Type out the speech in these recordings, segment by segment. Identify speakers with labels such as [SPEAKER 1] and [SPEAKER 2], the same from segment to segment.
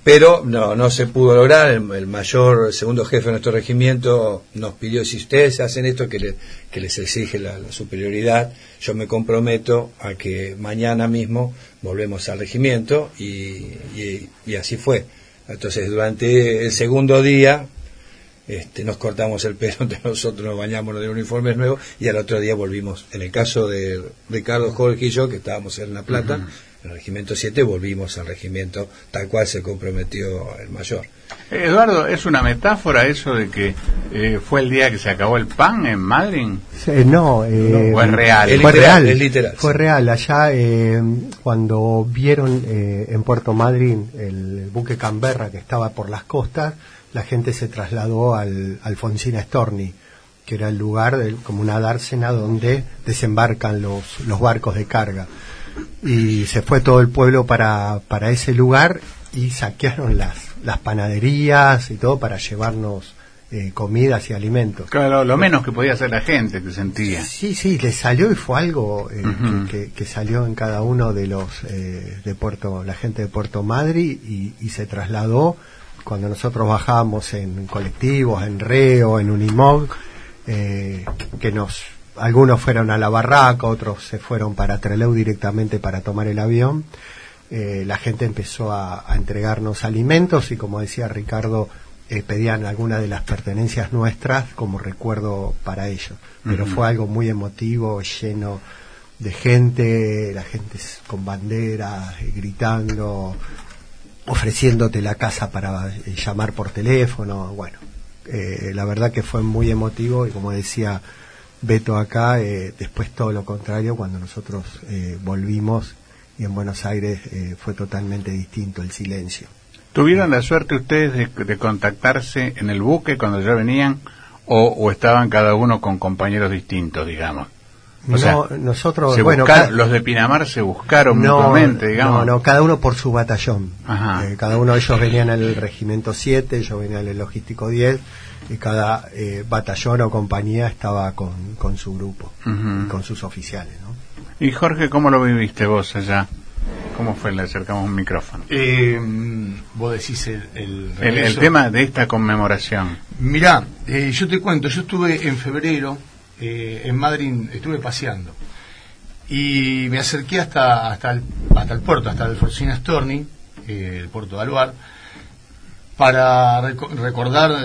[SPEAKER 1] pero no se pudo lograr. El mayor, el segundo jefe de nuestro regimiento nos pidió, si ustedes hacen esto que les exige la superioridad, yo me comprometo a que mañana mismo volvemos al regimiento, y así fue. Entonces durante el segundo día nos cortamos el pelo entre nosotros, nos bañamos de uniformes nuevos, y al otro día volvimos. En el caso de Ricardo, Jorge y yo, que estábamos en La Plata, en el regimiento 7, volvimos al regimiento tal cual se comprometió el mayor.
[SPEAKER 2] Eduardo, ¿es una metáfora eso de que fue el día que se acabó el pan en Madrid?
[SPEAKER 3] No,
[SPEAKER 2] ¿O es real?
[SPEAKER 3] Fue real,
[SPEAKER 1] es literal.
[SPEAKER 3] Fue real. Allá, cuando vieron en Puerto Madryn el buque Canberra que estaba por las costas, la gente se trasladó al Alfonsina Storni, que era el lugar, como una dársena donde desembarcan los barcos de carga. Y se fue todo el pueblo para ese lugar, y saquearon las panaderías y todo para llevarnos comidas y alimentos.
[SPEAKER 2] Claro, lo menos que podía hacer la gente, que sentía.
[SPEAKER 3] Sí, le salió, y fue algo que salió en cada uno de los de Puerto, la gente de Puerto Madryn, y se trasladó. Cuando nosotros bajábamos en colectivos, en Reo, en Unimog, algunos fueron a la barraca, otros se fueron para Trelew directamente para tomar el avión. La gente empezó a entregarnos alimentos, y como decía Ricardo, pedían algunas de las pertenencias nuestras como recuerdo para ellos. Pero fue algo muy emotivo, lleno de gente, la gente con banderas, gritando, ofreciéndote la casa para llamar por teléfono. Bueno, la verdad que fue muy emotivo, y como decía Beto acá, después todo lo contrario, cuando nosotros volvimos, y en Buenos Aires fue totalmente distinto el silencio.
[SPEAKER 2] ¿Tuvieron la suerte ustedes de contactarse en el buque cuando ya venían, o estaban cada uno con compañeros distintos, digamos? O sea,
[SPEAKER 3] nosotros,
[SPEAKER 2] los de Pinamar se buscaron mutuamente, digamos.
[SPEAKER 3] No, cada uno por su batallón. Cada uno de ellos venían al regimiento 7, yo venía al logístico 10, y cada batallón o compañía estaba con su grupo, y con sus oficiales, ¿no?
[SPEAKER 2] Y Jorge, ¿cómo lo viviste vos allá? ¿Cómo fue? Le acercamos un micrófono.
[SPEAKER 4] Vos decís el
[SPEAKER 2] tema de esta conmemoración.
[SPEAKER 4] Mirá, yo te cuento, yo estuve en febrero en Madrid, estuve paseando, y me acerqué hasta el puerto, hasta el Alfonsina Storni, el puerto de Alvar, para recordar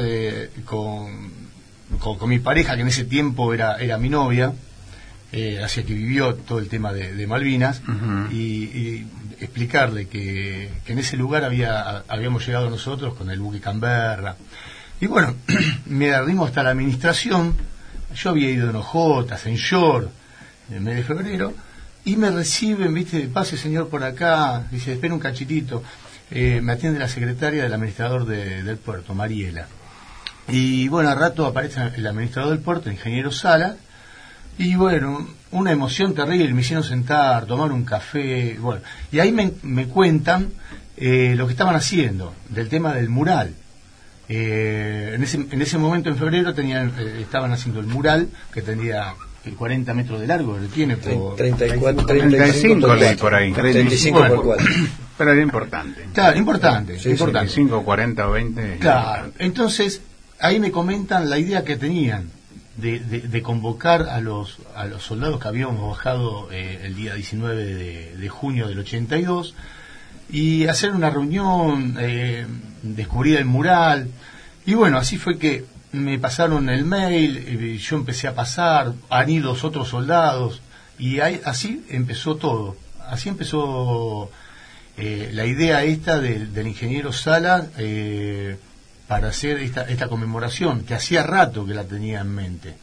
[SPEAKER 4] con mi pareja, que en ese tiempo era mi novia, hacia que vivió todo el tema de Malvinas, y explicarle que en ese lugar habíamos llegado nosotros con el buque Canberra. Y bueno, me arrimo hasta la administración. Yo había ido en ojotas, en short, en el mes de febrero, y me reciben, viste, pase señor por acá, dice, espera un cachitito. Me atiende la secretaria del administrador del puerto, Mariela. Y bueno, al rato aparece el administrador del puerto, el ingeniero Sala, y bueno, una emoción terrible, me hicieron sentar, tomar un café, bueno, y ahí me cuentan lo que estaban haciendo, del tema del mural. En ese momento, en febrero, estaban haciendo el mural, que tenía 40 metros de largo, que tiene por
[SPEAKER 2] 35 por ahí.
[SPEAKER 1] 35 por 4.
[SPEAKER 2] Pero era importante.
[SPEAKER 4] Claro, importante.
[SPEAKER 2] 35, 40 o 20.
[SPEAKER 4] Claro, entonces ahí me comentan la idea que tenían de convocar a los soldados que habíamos bajado el día 19 de junio del 82, y hacer una reunión, descubrir el mural. Y bueno, así fue que me pasaron el mail, yo empecé a pasar, han ido otros soldados, y así empezó todo. Así empezó la idea esta del ingeniero Sala, para hacer esta conmemoración, que hacía rato que la tenía en mente.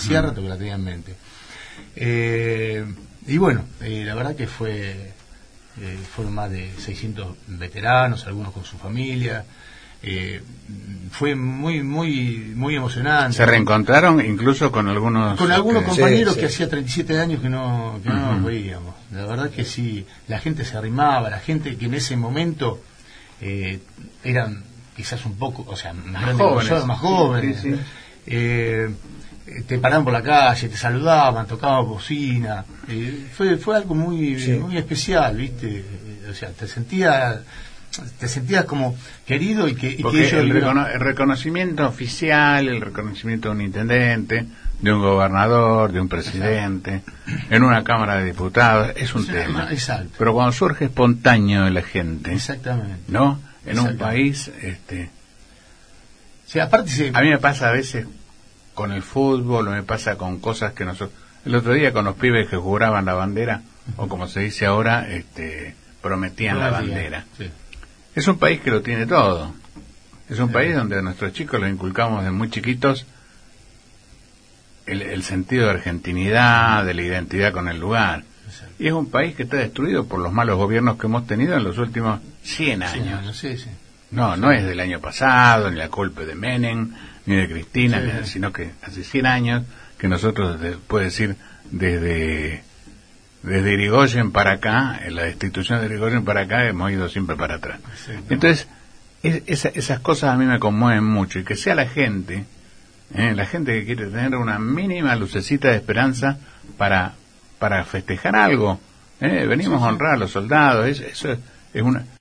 [SPEAKER 4] Y bueno, la verdad que fueron más de 600 veteranos, algunos con su familia. Fue muy emocionante.
[SPEAKER 2] ¿Se reencontraron incluso con algunos
[SPEAKER 4] compañeros que hacía 37 años que no nos veíamos? La verdad que sí, la gente se arrimaba, la gente que en ese momento eran quizás un poco, o sea, más grandes, más jóvenes. Sí. Te paraban por la calle, te saludaban, tocaban bocina. Fue algo muy especial, ¿viste? O sea, te sentía te sentías como querido y que
[SPEAKER 2] Porque
[SPEAKER 4] ellos
[SPEAKER 2] el reconocimiento oficial, el reconocimiento de un intendente, de un gobernador, de un presidente, en una Cámara de Diputados, es un tema.
[SPEAKER 4] Exacto.
[SPEAKER 2] Pero cuando surge espontáneo de la gente,
[SPEAKER 4] Exactamente.
[SPEAKER 2] ¿no? En un país,
[SPEAKER 4] sí, aparte
[SPEAKER 2] a mí me pasa a veces con el fútbol, o me pasa con cosas que nosotros... El otro día con los pibes que juraban la bandera, o como se dice ahora, prometían la bandera.
[SPEAKER 4] Sí.
[SPEAKER 2] Es un país que lo tiene todo. Es un país donde a nuestros chicos los inculcamos desde muy chiquitos el sentido de argentinidad, de la identidad con el lugar.
[SPEAKER 4] Exacto.
[SPEAKER 2] Y es un país que está destruido por los malos gobiernos que hemos tenido en los últimos 100 años.
[SPEAKER 4] Sí, sí.
[SPEAKER 2] No es del año pasado, ni la culpa de Menem, ni de Cristina, sino que hace 100 años que nosotros, puede decir, desde Irigoyen para acá, en la destitución de Irigoyen para acá, hemos ido siempre para atrás. Entonces, esas cosas a mí me conmueven mucho, y que sea la gente que quiere tener una mínima lucecita de esperanza para festejar algo. Venimos a honrar a los soldados, eso es una...